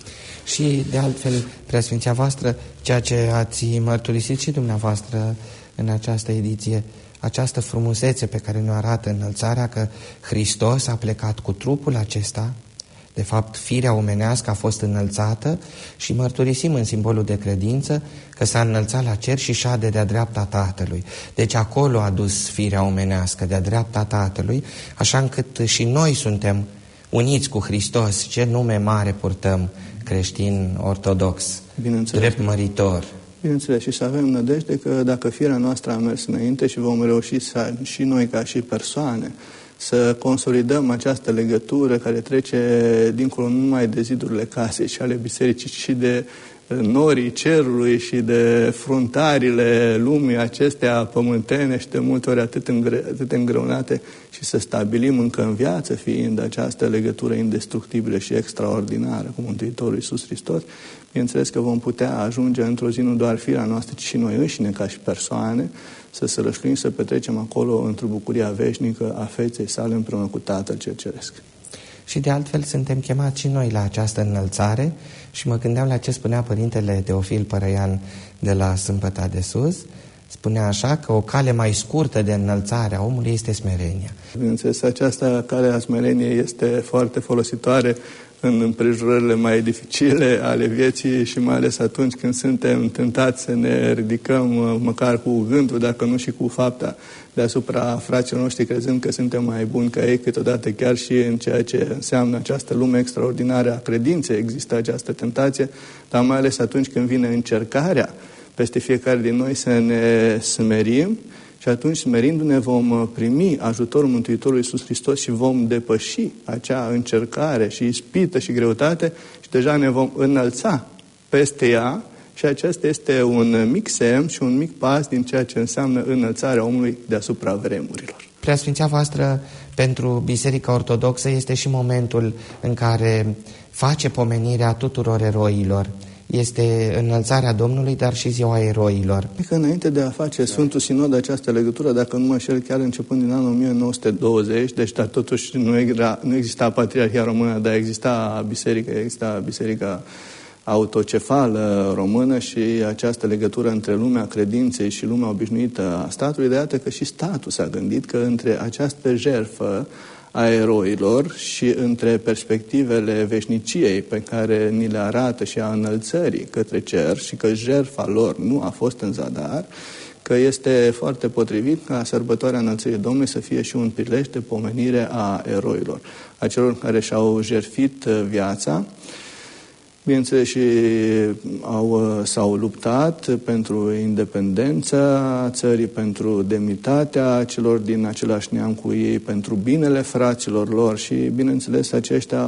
Și de altfel, Preasfinția voastră, ceea ce ați mărturisit și dumneavoastră în această ediție, această frumusețe pe care ne arată înălțarea, că Hristos a plecat cu trupul acesta, de fapt firea omenească a fost înălțată, și mărturisim în simbolul de credință că s-a înălțat la cer și șade de-a dreapta Tatălui. Deci acolo a dus firea omenească, de-a dreapta Tatălui, așa încât și noi suntem uniți cu Hristos. Ce nume mare purtăm, creștin ortodox, drept măritor. Bineînțeles, și să avem nădejde că dacă firea noastră a mers înainte și vom reuși să, și noi ca și persoane, să consolidăm această legătură care trece dincolo nu numai de zidurile casei și ale bisericii, ci și de norii cerului și de fruntarile lumii acestea pământene și de multe ori atât îngreunate, și să stabilim încă în viață fiind această legătură indestructibilă și extraordinară cu Mântuitorul Iisus Hristos, bineînțeles că vom putea ajunge într-o zi nu doar firea noastră, ci și noi înșine ca și persoane, să se rășluim, să petrecem acolo într-o bucuria veșnică a feței sale împreună cu Tatăl cel Ceresc. Și de altfel suntem chemați și noi la această înălțare, și mă gândeam la ce spunea Părintele Teofil Părăian de la Sâmbăta de Sus. Spunea așa că o cale mai scurtă de înălțare a omului este smerenia. Bineînțeles, această cale a smereniei este foarte folositoare în împrejurările mai dificile ale vieții și mai ales atunci când suntem tentați să ne ridicăm măcar cu gândul, dacă nu și cu fapta, deasupra fraților noștri, crezând că suntem mai buni ca ei, câteodată chiar și în ceea ce înseamnă această lume extraordinară a credinței există această tentație, dar mai ales atunci când vine încercarea peste fiecare din noi să ne smerim, și atunci, smerindu-ne, vom primi ajutorul Mântuitorului Iisus Hristos și vom depăși acea încercare și ispită și greutate și deja ne vom înălța peste ea, și acesta este un mic semn și un mic pas din ceea ce înseamnă înălțarea omului deasupra vremurilor. Preasfinția voastră, pentru Biserica Ortodoxă este și momentul în care face pomenirea tuturor eroilor. Este înălțarea Domnului, dar și ziua eroilor. Că înainte de a face Sfântul Sinod această legătură, dacă nu mă înșel, chiar începând din anul 1920, deci dar totuși nu exista Patriarhia Română, dar exista biserica autocefală română și această legătură între lumea credinței și lumea obișnuită a statului, de iată că și statul s-a gândit că între această jertfă a eroilor și între perspectivele veșniciei pe care ni le arată și a înălțării către cer și că jertfa lor nu a fost în zadar, că este foarte potrivit ca sărbătoarea Înălțării Domnului să fie și un prilej de pomenire a eroilor, a celor care și-au jertfit viața, bineînțeles și s-au luptat pentru independența țării, pentru demnitatea celor din același neam cu ei, pentru binele fraților lor și, bineînțeles, aceștia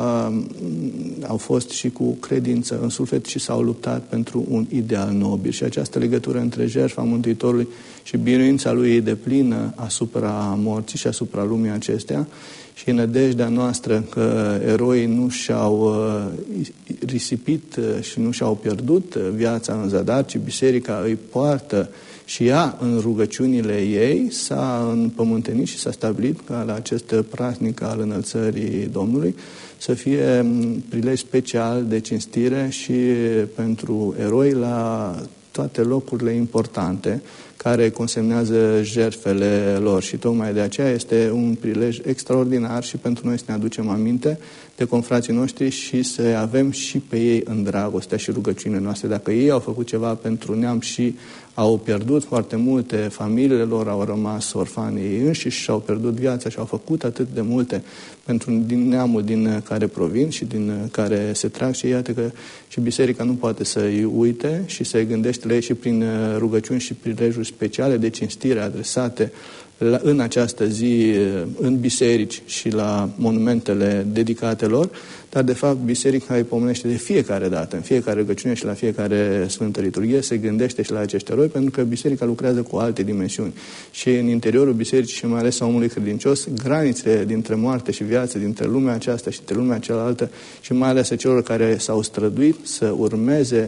au fost și cu credință în suflet și s-au luptat pentru un ideal nobil. Și această legătură între jertfa Mântuitorului și biruința lui deplină asupra morții și asupra lumii acestea și nădejdea noastră că eroii nu și-au risipit și nu și-au pierdut viața în zadar, ci biserica îi poartă și ea în rugăciunile ei, s-a împământenit și s-a stabilit ca la acest praznic al Înălțării Domnului să fie prilej special de cinstire și pentru eroi la toate locurile importante care consemnează jertfele lor și tocmai de aceea este un prilej extraordinar și pentru noi să ne aducem aminte de confrații noștri și să avem și pe ei în dragostea și rugăciunile noastre. Dacă ei au făcut ceva pentru neam și au pierdut foarte multe, familiile lor au rămas orfani, ei înșiși și-au pierdut viața și au făcut atât de multe din neamul din care provin și din care se trag și iată că și biserica nu poate să-i uite și să-i gândește la ei și prin rugăciuni și prilejuri speciale de cinstire adresate în această zi în biserici și la monumentele dedicate lor, dar de fapt biserica îi pomenește de fiecare dată, în fiecare rugăciune și la fiecare Sfântă Liturghie se gândește și la acești eroi, pentru că biserica lucrează cu alte dimensiuni și în interiorul bisericii și mai ales a omului credincios, granițele dintre moarte și viață, dintre lumea aceasta și dintre lumea cealaltă și mai ales a celor care s-au străduit să urmeze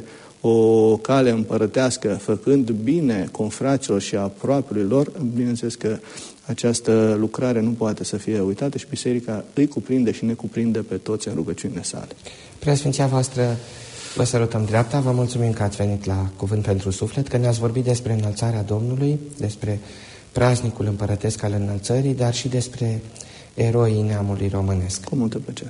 o cale împărătească, făcând bine confraților și aproapelui lor, bineînțeles că această lucrare nu poate să fie uitată și biserica îi cuprinde și ne cuprinde pe toți în rugăciunile sale. Preasfinția voastră, vă sărutăm dreapta, vă mulțumim că ați venit la Cuvânt pentru Suflet, că ne-ați vorbit despre înălțarea Domnului, despre praznicul împărătesc al înălțării, dar și despre eroii neamului românesc. Cu multă plăcere.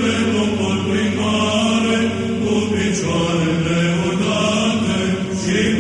Picioarele odată și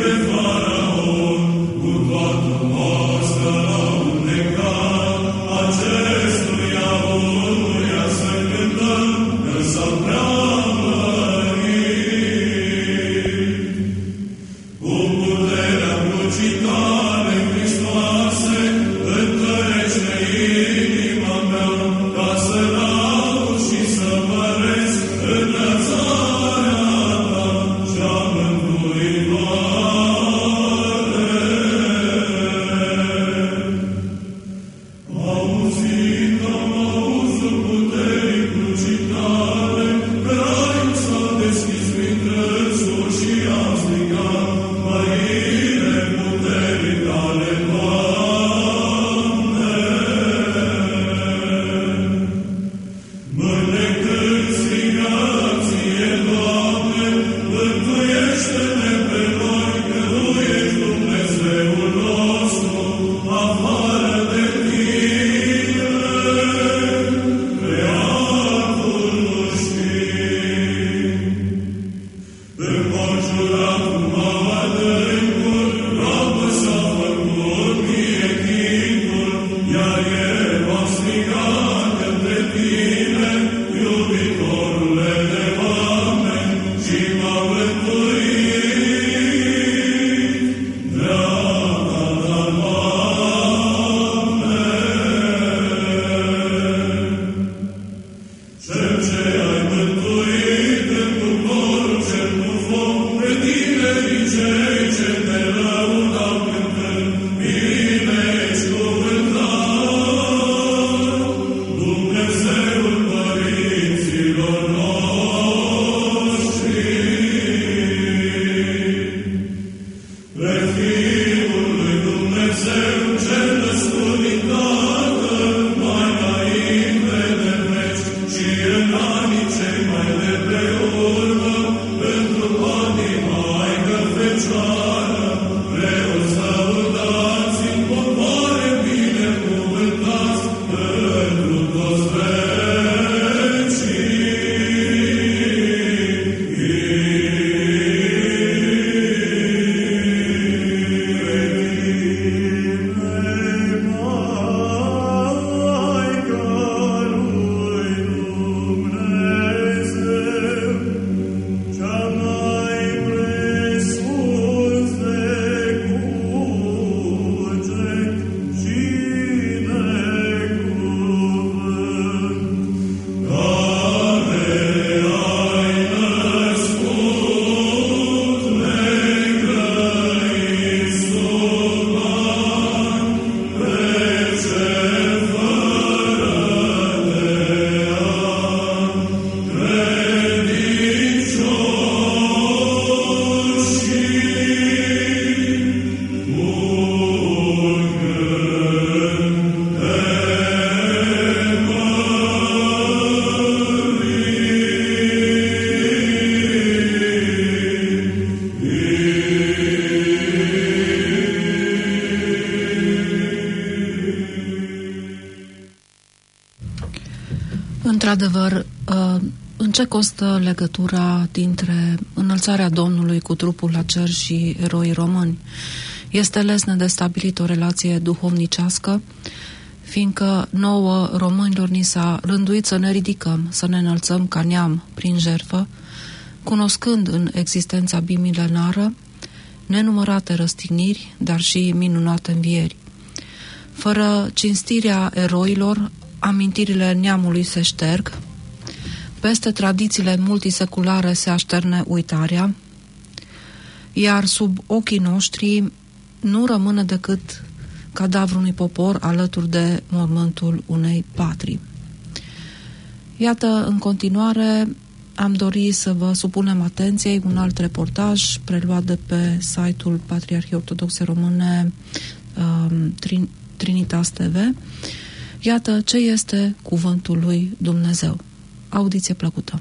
Într-adevăr, în ce constă legătura dintre înălțarea Domnului cu trupul la cer și eroii români? Este lesne de stabilit o relație duhovnicească, fiindcă nouă românilor ni s-a rânduit să ne ridicăm, să ne înălțăm ca neam prin jertfă, cunoscând în existența bimilenară nenumărate răstigniri, dar și minunate învieri. Fără cinstirea eroilor, amintirile neamului se șterg, peste tradițiile multiseculare se așterne uitarea, iar sub ochii noștri nu rămâne decât cadavrul unui popor alături de mormântul unei patrii. Iată, în continuare, am dorit să vă supunem atenției un alt reportaj preluat de pe site-ul Patriarhiei Ortodoxe Române Trinitas TV. Iată ce este cuvântul lui Dumnezeu. Audiție plăcută!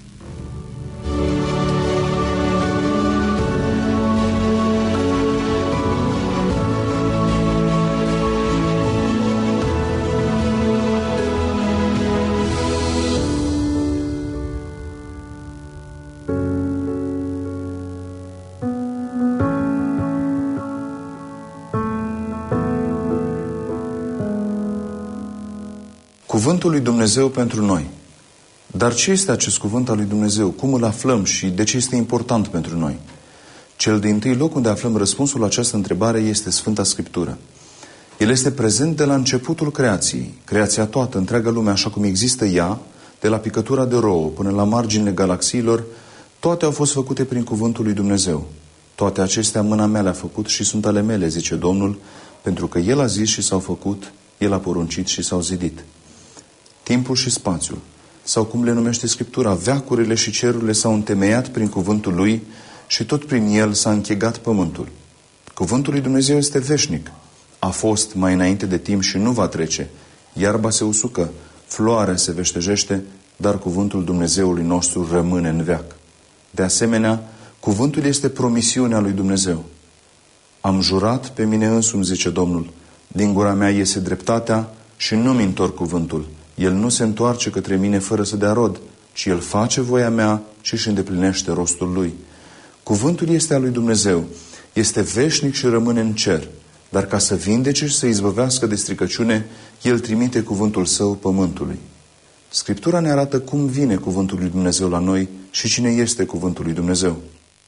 Cuvântul lui Dumnezeu pentru noi. Dar ce este acest cuvânt al lui Dumnezeu? Cum îl aflăm și de ce este important pentru noi? Cel dintâi loc unde aflăm răspunsul la această întrebare este Sfânta Scriptură. El este prezent de la începutul creației. Creația toată, întreaga lume, așa cum există ea, de la picătura de rouă până la marginile galaxiilor, toate au fost făcute prin cuvântul lui Dumnezeu. Toate acestea mâna mea le-a făcut și sunt ale mele, zice Domnul, pentru că El a zis și s-au făcut, El a poruncit și s-au zidit. Timpul și spațiul, sau cum le numește Scriptura, veacurile și cerurile s-au întemeiat prin cuvântul Lui și tot prin El s-a închegat pământul. Cuvântul lui Dumnezeu este veșnic. A fost mai înainte de timp și nu va trece. Iarba se usucă, floarea se veștejește, dar cuvântul Dumnezeului nostru rămâne în veac. De asemenea, cuvântul este promisiunea lui Dumnezeu. Am jurat pe mine însumi, zice Domnul, din gura mea iese dreptatea și nu-mi întorc cuvântul. El nu se întoarce către mine fără să dea rod, ci El face voia mea și își îndeplinește rostul Lui. Cuvântul este al lui Dumnezeu, este veșnic și rămâne în cer, dar ca să vindece și să izbăvească de stricăciune, El trimite cuvântul Său pământului. Scriptura ne arată cum vine cuvântul lui Dumnezeu la noi și cine este cuvântul lui Dumnezeu.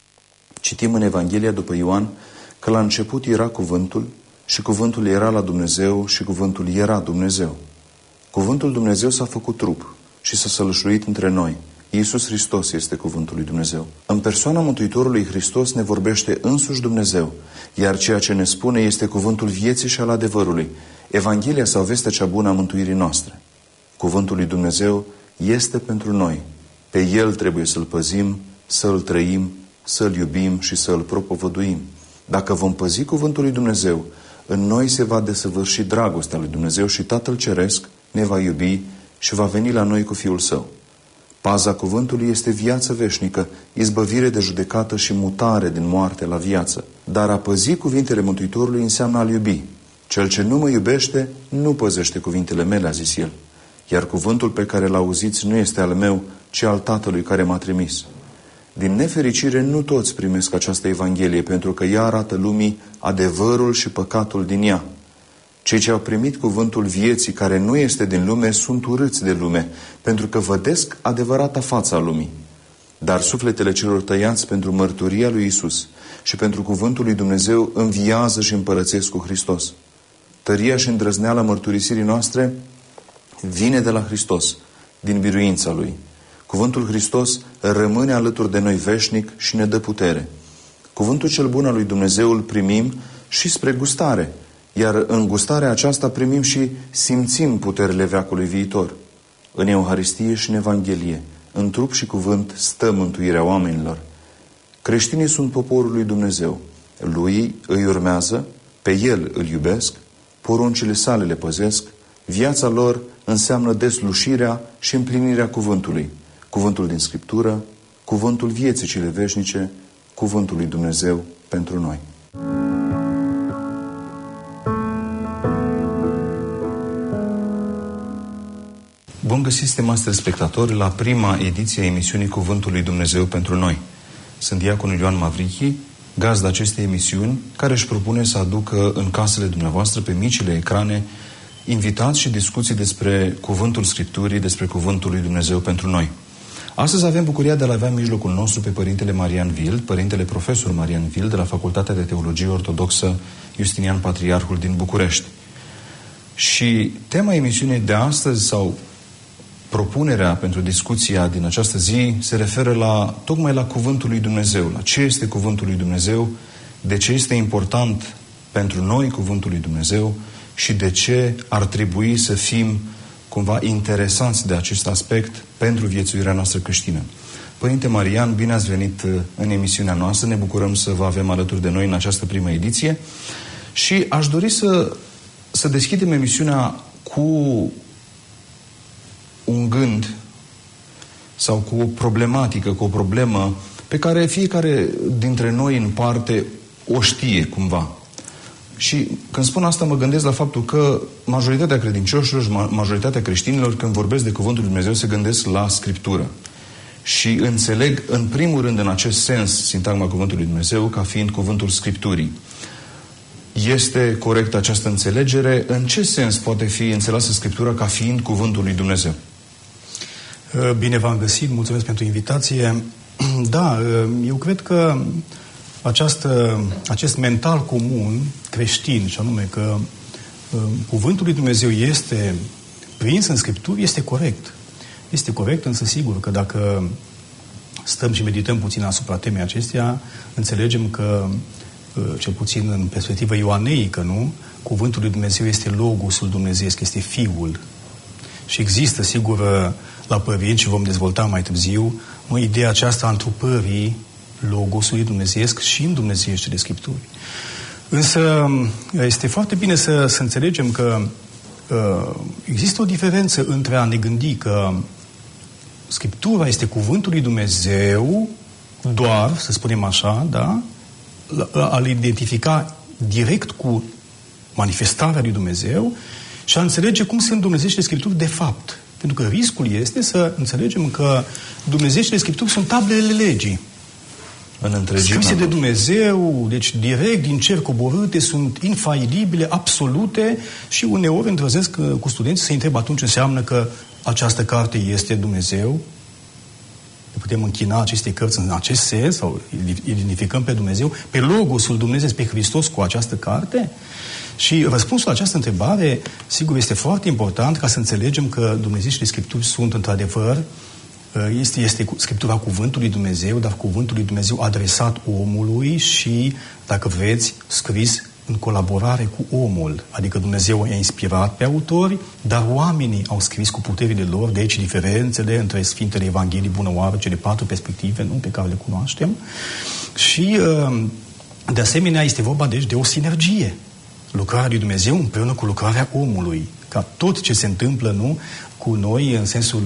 Citim în Evanghelia după Ioan că la început era cuvântul și cuvântul era la Dumnezeu și cuvântul era Dumnezeu. Cuvântul Dumnezeu s-a făcut trup și s-a sălășluit între noi. Iisus Hristos este cuvântul lui Dumnezeu. În persoana Mântuitorului Hristos ne vorbește însuși Dumnezeu, iar ceea ce ne spune este cuvântul vieții și al adevărului, Evanghelia sau vestea cea bună a mântuirii noastre. Cuvântul lui Dumnezeu este pentru noi. Pe El trebuie să-L păzim, să-L trăim, să-L iubim și să-L propovăduim. Dacă vom păzi cuvântul lui Dumnezeu, în noi se va desăvârși dragostea lui Dumnezeu și Tatăl Ceresc ne va iubi și va veni la noi cu Fiul Său. Paza cuvântului este viață veșnică, izbăvire de judecată și mutare din moarte la viață. Dar a păzi cuvintele Mântuitorului înseamnă a-L iubi. Cel ce nu mă iubește, nu păzește cuvintele mele, a zis El. Iar cuvântul pe care l-auziți nu este al meu, ci al Tatălui care m-a trimis. Din nefericire, nu toți primesc această Evanghelie, pentru că ea arată lumii adevărul și păcatul din ea. Cei ce au primit cuvântul vieții, care nu este din lume, sunt urâți de lume, pentru că vădesc adevărata fața lumii. Dar sufletele celor tăiați pentru mărturia lui Isus și pentru cuvântul lui Dumnezeu înviază și împărățesc cu Hristos. Tăria și îndrăzneala mărturisirii noastre vine de la Hristos, din biruința Lui. Cuvântul Hristos rămâne alături de noi veșnic și ne dă putere. Cuvântul cel bun al lui Dumnezeu îl primim și spre gustare, iar în gustarea aceasta primim și simțim puterile veacului viitor. În Euharistie și în Evanghelie, în trup și cuvânt, stă mântuirea oamenilor. Creștinii sunt poporul lui Dumnezeu. Lui îi urmează, pe El îl iubesc, poruncile sale le păzesc, viața lor înseamnă deslușirea și împlinirea cuvântului. Cuvântul din Scriptură, cuvântul vieții cele veșnice, cuvântul lui Dumnezeu pentru noi. Bun găsit, stimați telespectatori, la prima ediție a emisiunii Cuvântul lui Dumnezeu pentru noi. Sunt diaconul Ioan Mavrichi, gazda acestei emisiuni, care își propune să aducă în casele dumneavoastră, pe micile ecrane, invitați și discuții despre Cuvântul Scripturii, despre Cuvântul lui Dumnezeu pentru noi. Astăzi avem bucuria de a avea în mijlocul nostru pe Părintele Marian Wild, Părintele Profesor Marian Wild, de la Facultatea de Teologie Ortodoxă Justinian Patriarhul din București. Și tema emisiunii de astăzi, sau propunerea pentru discuția din această zi, se referă tocmai la Cuvântul lui Dumnezeu, la ce este Cuvântul lui Dumnezeu, de ce este important pentru noi Cuvântul lui Dumnezeu și de ce ar trebui să fim cumva interesați de acest aspect pentru viețuirea noastră creștină. Părinte Marian, bine ați venit în emisiunea noastră, ne bucurăm să vă avem alături de noi în această primă ediție și aș dori să deschidem emisiunea cu un gând sau cu o problematică, cu o problemă pe care fiecare dintre noi în parte o știe cumva. Și când spun asta mă gândesc la faptul că majoritatea credincioșilor, majoritatea creștinilor, când vorbesc de Cuvântul lui Dumnezeu, se gândesc la Scriptură. Și înțeleg în primul rând în acest sens sintagma Cuvântului lui Dumnezeu ca fiind cuvântul Scripturii. Este corectă această înțelegere? În ce sens poate fi înțeleasă Scriptura ca fiind Cuvântul lui Dumnezeu? Bine v-am găsit, mulțumesc pentru invitație. Da, eu cred că acest mental comun creștin, și anume că Cuvântul lui Dumnezeu este prins în Scripturi, este corect. Este corect, însă sigur că dacă stăm și medităm puțin asupra temei acesteia, înțelegem că, cel puțin în perspectivă ioaneică, nu? Cuvântul lui Dumnezeu este Logosul Dumnezeiesc, este Fiul. Și există, sigur, la părinți, și vom dezvolta mai târziu, ideea aceasta a întrupării Logosului Dumnezeiesc și în Dumnezeiește de Scripturi. Însă este foarte bine să înțelegem că există o diferență între a ne gândi că Scriptura este Cuvântul lui Dumnezeu doar, să spunem așa, da? A-L identifica direct cu manifestarea lui Dumnezeu și a înțelege cum se îndumnezește Scripturi de fapt. Pentru că riscul este să înțelegem că Dumnezeiește Scripturi sunt tablele legii. Scrise de Dumnezeu, deci direct din cer coborâte, sunt infailibile, absolute și uneori îndrăznesc cu studenții să întreb atunci înseamnă că această carte este Dumnezeu. Ne putem închina acestei cărți în acest sens sau identificăm pe Dumnezeu, pe Logosul Dumnezeu, pe Hristos cu această carte? Și răspunsul la această întrebare, sigur, este foarte important ca să înțelegem că Dumnezeiește Scripturi sunt într-adevăr este Scriptura Cuvântului Dumnezeu, dar Cuvântul lui Dumnezeu adresat omului și, dacă vreți, scris în colaborare cu omul. Adică Dumnezeu i-a inspirat pe autori, dar oamenii au scris cu puterile lor, de aici diferențele între Sfintele Evanghelii Bună Oară, cele 4 perspective, nu, pe care le cunoaștem. Și, de asemenea, este vorba, deci, de o sinergie. Lucrarea lui Dumnezeu împreună cu lucrarea omului. Ca tot ce se întâmplă, nu, cu noi, în sensul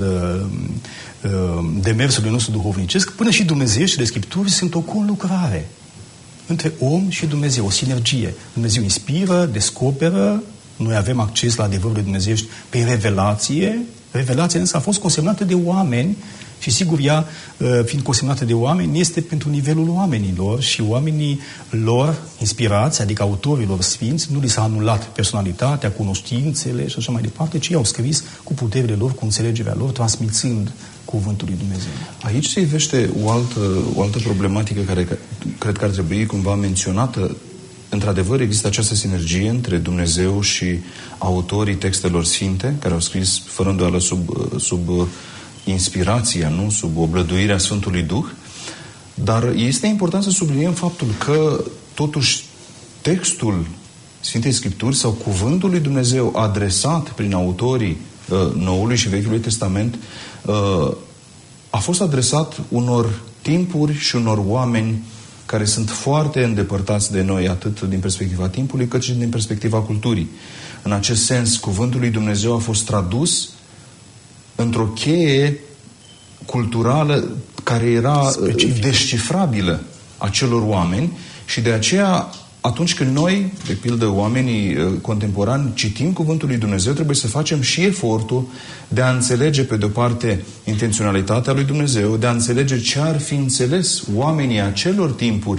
demersului nostru duhovnicesc, până și Dumnezeieștile Scripturi sunt o conlucrare între om și Dumnezeu, o sinergie. Dumnezeu inspiră, descoperă, noi avem acces la adevărul lui Dumnezeu prin revelație. Revelația însă a fost consemnată de oameni și sigur ea, fiind consemnată de oameni, este pentru nivelul oamenilor și oamenii lor inspirați, adică autorilor sfinți, nu li s-a anulat personalitatea, cunoștințele și așa mai departe, ci au scris cu puterile lor, cu înțelegerea lor, transmițând Cuvântul lui Dumnezeu. Aici se ivește o altă problematică care cred că ar trebui cumva menționată. Într-adevăr, există această sinergie între Dumnezeu și autorii textelor sfinte, care au scris fără îndoială sub inspirația, nu? Sub oblăduirea Sfântului Duh. Dar este important să subliniem faptul că totuși textul Sfintei Scripturi sau Cuvântul lui Dumnezeu adresat prin autorii Noului și Vechiului Testament a fost adresat unor timpuri și unor oameni care sunt foarte îndepărtați de noi, atât din perspectiva timpului, cât și din perspectiva culturii. În acest sens, Cuvântul lui Dumnezeu a fost tradus într-o cheie culturală care era descifrabilă acelor oameni și de aceea atunci când noi, de pildă oamenii contemporani, citim Cuvântul lui Dumnezeu, trebuie să facem și efortul de a înțelege, pe de-o parte, intenționalitatea lui Dumnezeu, de a înțelege ce ar fi înțeles oamenii acelor timpuri